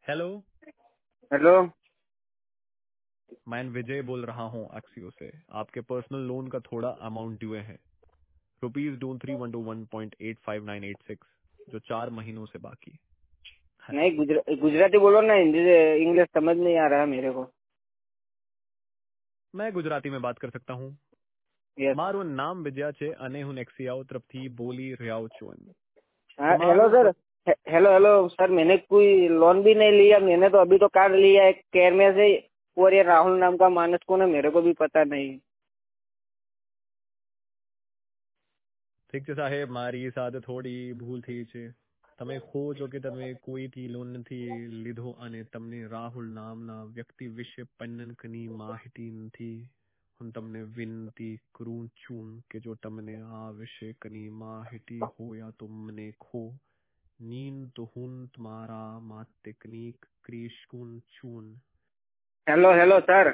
Hello. Hello. मैं विजय बोल रहा हूँ एक्सियो से। आपके पर्सनल लोन का थोड़ा अमाउंट ड्यू है, ₹23,121.85986, जो 4 महीनों से बाकी है। नहीं, गुजराती बोलो ना, हिंदी से इंग्लिश समझ नहीं आ रहा मेरे को। मैं गुजराती में बात कर सकता हूँ। यस। मारो नाम विजया छे अने હું एक्सियाओ तरफથી बोली રહ્યો છું। हाँ, हेलो તમારું सर। हेलो हेलो सर, मैंने कोई लोन भी नहीं लिया। मैंने तो अभी तो कार लिया है केयर में से। और ये राहुल नाम का मानस कौन है मेरे को भी पता नहीं। ઠીક છે સાહેબ, મારી સાથે થોડી ભૂલ થઈ છે। તમે કહો છો કે તમે કોઈથી લોન નથી લીધો અને તમને રાહુલ નામના વ્યક્તિ વિશે પન્નકની માહિતી નથી। હું તમને વિનંતી કરું છું કે જો તમને આ વિશે કની માહિતી હોય તો મને કહો। नींद तो हूं तुम्हारा मातकनीक क्रिशकुन चून। हेलो हेलो सर,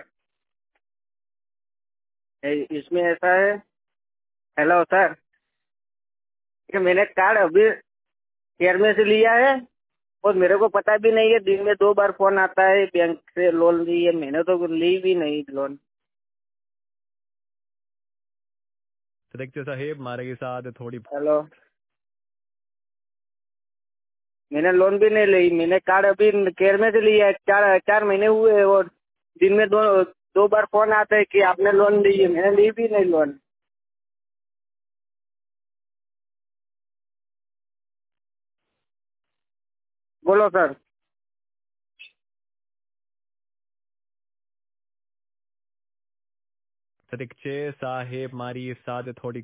इसमें ऐसा है। हेलो सर, कि मैंने कार अभी केयर में से लिया है। और मेरे को पता भी नहीं है, दिन में 2 बार फोन आता है बैंक से लोन ली है। मैंने तो ली भी नहीं लोन। तो देखते साहेब, मारे साथ थोड़ी हेलो। मैंने लोन भी नहीं ली। मैंने कार अभी केयर में से लिया है। 4 महीने हुए हैं। और दिन में 2 बार फोन आता है कि आपने लोन ली है। मैंने ली भी नहीं लोन। बोलो सर। देखते साहेब, मारी साथ थोड़ी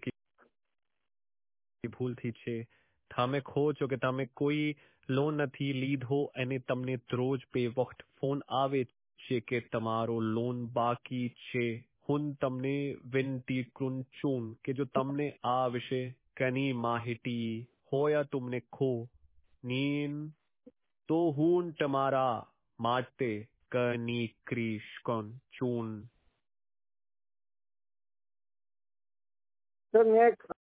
ભૂલ થઈ છે। તમે કહો છો કે તમે કોઈ લોન નથી લીધો અને તમને રોજ પે વખત ફોન આવે છે કે તમારો લોન બાકી છે। હું તમને વિનંતી કરું છું કે જો તમને આ વિશે કની માહિતી હોય તો મને કહો। નીન તો હું તમારા માટે કની કરીશ કોણ છું। सर मैं